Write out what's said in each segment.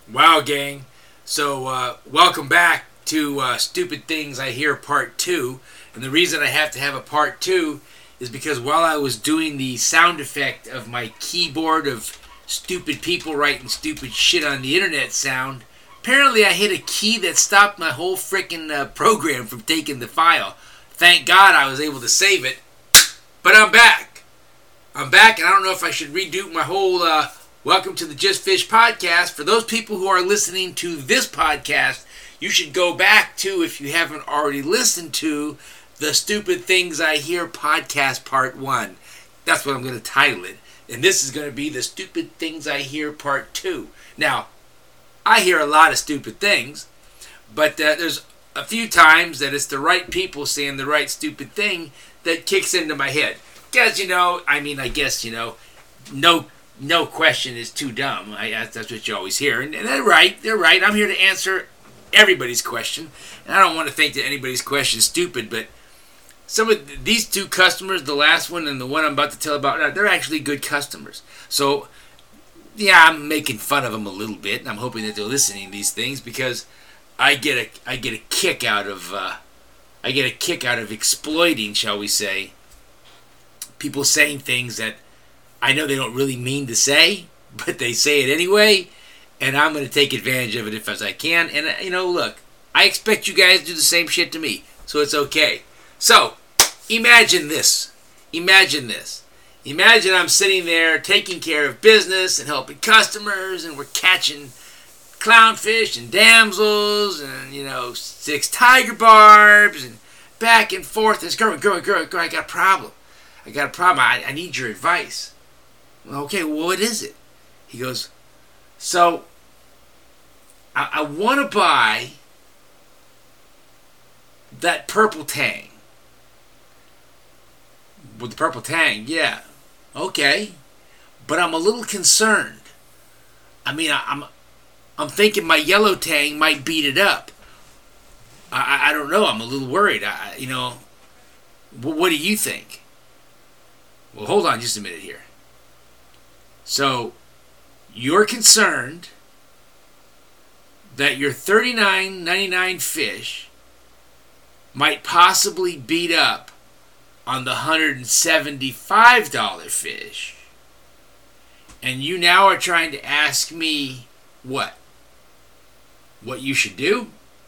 Wow, gang. So, welcome back to Stupid Things I Hear Part 2. And the reason I have to have a Part 2 is because while I was doing the sound effect of my keyboard of stupid people writing stupid shit on the internet sound, apparently I hit a key that stopped my whole frickin' program from taking the file. Thank God I was able to save it. But I'm back. And I don't know if I should redo my whole Welcome to the Just Fish podcast. For those people who are listening to this podcast, you should go back to, if you haven't already listened to, the Stupid Things I Hear podcast part 1. That's what I'm going to title it. And this is going to be the Stupid Things I Hear part 2. Now, I hear a lot of stupid things, but there's a few times that it's the right people saying the right stupid thing that kicks into my head. Because, I guess, no question is too dumb. That's what you always hear. And they're right. They're right. I'm here to answer everybody's question. And I don't want to think that anybody's question is stupid, but some of these two customers, the last one and the one I'm about to tell about, they're actually good customers. So, yeah, I'm making fun of them a little bit, and I'm hoping that they're listening to these things because I get a kick out of exploiting, shall we say, people saying things that I know they don't really mean to say, but they say it anyway, and I'm going to take advantage of it as I can. And, look, I expect you guys to do the same shit to me, so it's okay. So, imagine this. Imagine I'm sitting there taking care of business and helping customers, and we're catching clownfish and damsels and, 6 tiger barbs and back and forth. And it's girl, I got a problem. I need your advice. Okay, well, what is it? He goes, so I want to buy that purple tang. With the purple tang, yeah. Okay. But I'm a little concerned. I'm thinking my yellow tang might beat it up. I don't know. I'm a little worried. What do you think? Well, hold on just a minute here. So, you're concerned that your $39.99 fish might possibly beat up on the $175 fish, and you now are trying to ask me what you should do?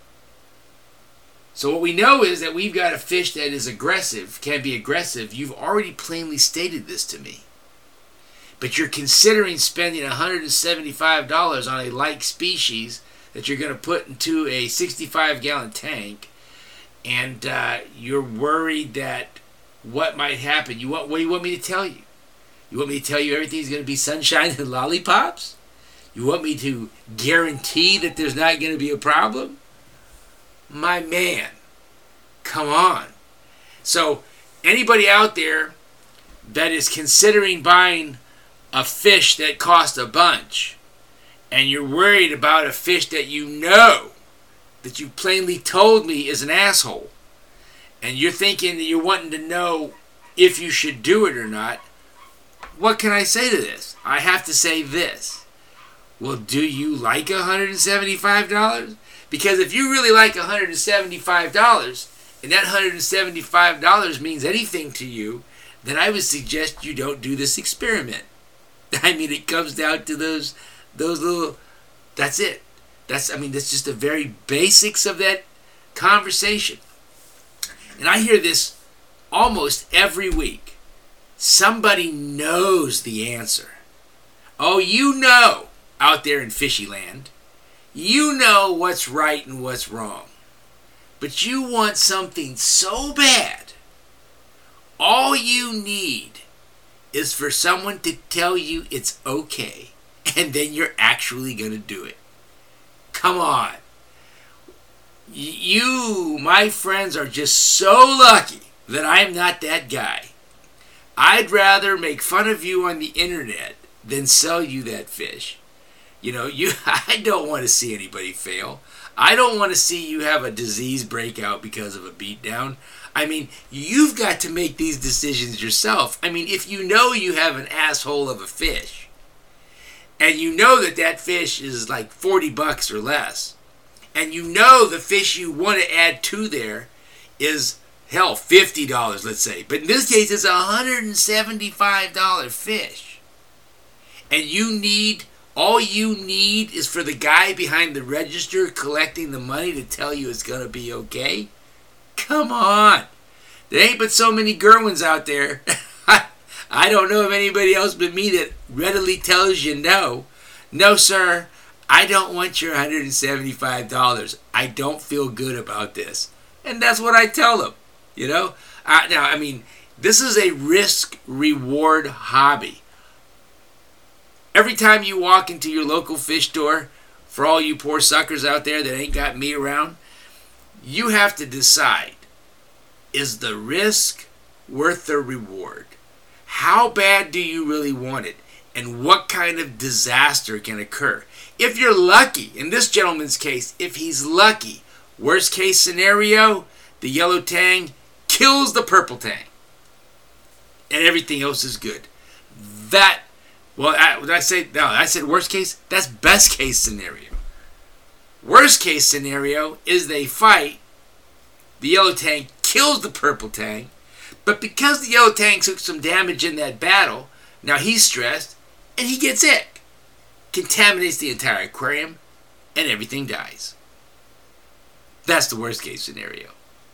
So what we know is that we've got a fish that is aggressive, can be aggressive. You've already plainly stated this to me. But you're considering spending $175 on a like species that you're going to put into a 65-gallon tank, and you're worried that what might happen. What do you want me to tell you? You want me to tell you everything's going to be sunshine and lollipops? You want me to guarantee that there's not going to be a problem? My man, come on. So, anybody out there that is considering buying a fish that costs a bunch, and you're worried about a fish that that you plainly told me is an asshole, and you're thinking that you're wanting to know if you should do it or not, what can I say to this? I have to say this. Well, do you like $175? Because if you really like $175, and that $175 means anything to you, then I would suggest you don't do this experiment. It comes down to those little, that's it. That's just the very basics of that conversation. And I hear this almost every week. Somebody knows the answer. Oh, out there in fishy land, you know what's right and what's wrong. But you want something so bad, all you need is for someone to tell you it's okay, and then you're actually going to do it. Come on. You, my friends, are just so lucky that I'm not that guy. I'd rather make fun of you on the internet than sell you that fish. I don't want to see anybody fail. I don't want to see you have a disease breakout because of a beatdown. You've got to make these decisions yourself. If you know you have an asshole of a fish, and you know that fish is like $40 or less, and you know the fish you want to add to there is, hell, $50, let's say. But in this case, it's a $175 fish. And all you need is for the guy behind the register collecting the money to tell you it's going to be okay? Come on. There ain't but so many Gerwins out there. I don't know of anybody else but me that readily tells you no. No, sir. I don't want your $175. I don't feel good about this. And that's what I tell them. You know? This is a risk-reward hobby. Every time you walk into your local fish store, for all you poor suckers out there that ain't got me around, you have to decide, is the risk worth the reward? How bad do you really want it? And what kind of disaster can occur? If you're lucky, in this gentleman's case, if he's lucky, worst case scenario, the yellow tang kills the purple tang. And everything else is good. I said worst case? That's best case scenario. Worst case scenario is they fight, the yellow tang kills the purple tang, but because the yellow tang took some damage in that battle, now he's stressed, and he gets sick. Contaminates the entire aquarium, and everything dies. That's the worst case scenario.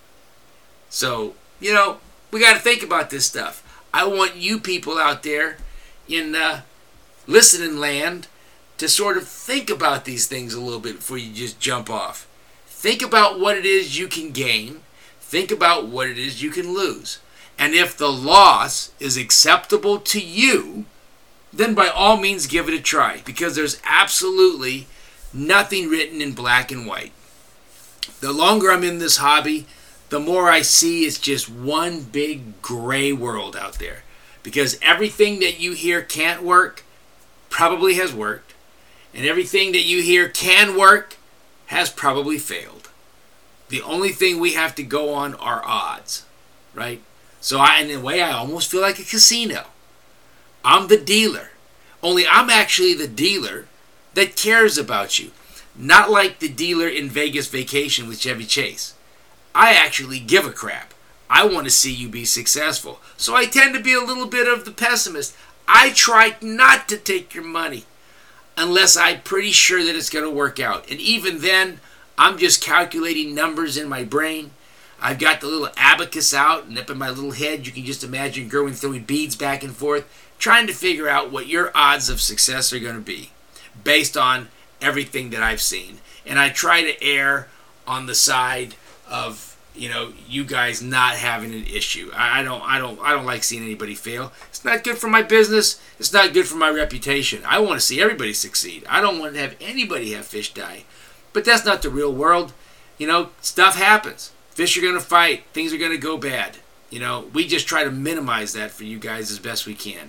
So, we got to think about this stuff. I want you people out there in listening land to sort of think about these things a little bit before you just jump off. Think about what it is you can gain. Think about what it is you can lose. And if the loss is acceptable to you, then by all means give it a try, because there's absolutely nothing written in black and white. The longer I'm in this hobby, the more I see it's just one big gray world out there. Because everything that you hear can't work probably has worked. And everything that you hear can work has probably failed. The only thing we have to go on are odds, right? So in a way, I almost feel like a casino. I'm the dealer. Only I'm actually the dealer that cares about you. Not like the dealer in Vegas Vacation with Chevy Chase. I actually give a crap. I want to see you be successful. So I tend to be a little bit of the pessimist. I try not to take your money unless I'm pretty sure that it's going to work out. And even then, I'm just calculating numbers in my brain. I've got the little abacus out, and up in my little head, you can just imagine Gerwin throwing beads back and forth, trying to figure out what your odds of success are going to be based on everything that I've seen. And I try to err on the side of, you guys not having an issue. I don't like seeing anybody fail. It's not good for my business. It's not good for my reputation. I want to see everybody succeed. I don't want to have anybody have fish die. But that's not the real world. Stuff happens. Fish are going to fight. Things are going to go bad. We just try to minimize that for you guys as best we can.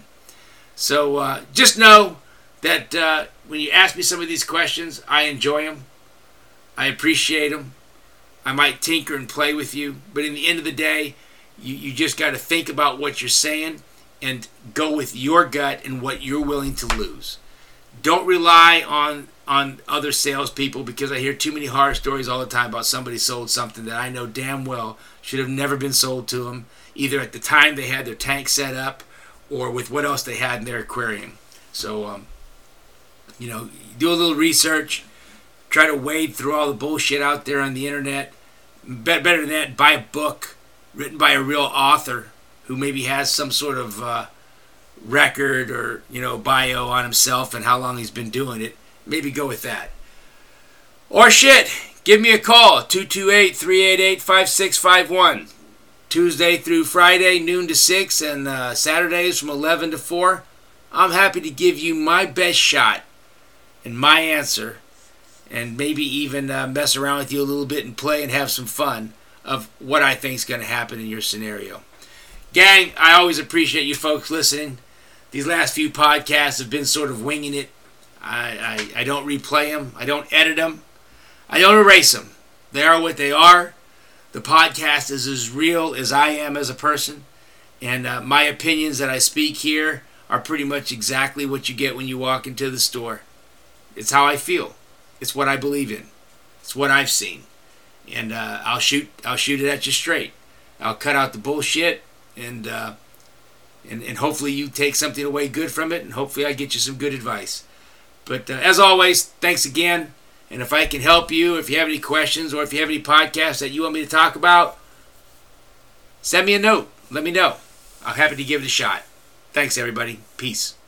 So just know that when you ask me some of these questions, I enjoy them. I appreciate them. I might tinker and play with you, but in the end of the day, you just got to think about what you're saying and go with your gut and what you're willing to lose. Don't rely on other salespeople, because I hear too many horror stories all the time about somebody sold something that I know damn well should have never been sold to them, either at the time they had their tank set up or with what else they had in their aquarium. So, do a little research. Try to wade through all the bullshit out there on the internet. Better than that, buy a book written by a real author who maybe has some sort of record or bio on himself and how long he's been doing it. Maybe go with that. Or give me a call, 228-388-5651. Tuesday through Friday, noon to 6, and Saturdays from 11 to 4. I'm happy to give you my best shot and my answer, and maybe even mess around with you a little bit and play and have some fun of what I think is going to happen in your scenario. Gang, I always appreciate you folks listening. These last few podcasts have been sort of winging it. I don't replay them. I don't edit them. I don't erase them. They are what they are. The podcast is as real as I am as a person. And my opinions that I speak here are pretty much exactly what you get when you walk into the store. It's how I feel. It's what I believe in. It's what I've seen. And I'll shoot it at you straight. I'll cut out the bullshit, and hopefully you take something away good from it, and hopefully I get you some good advice. But as always, thanks again. And if I can help you, if you have any questions, or if you have any podcasts that you want me to talk about, send me a note. Let me know. I'm happy to give it a shot. Thanks, everybody. Peace.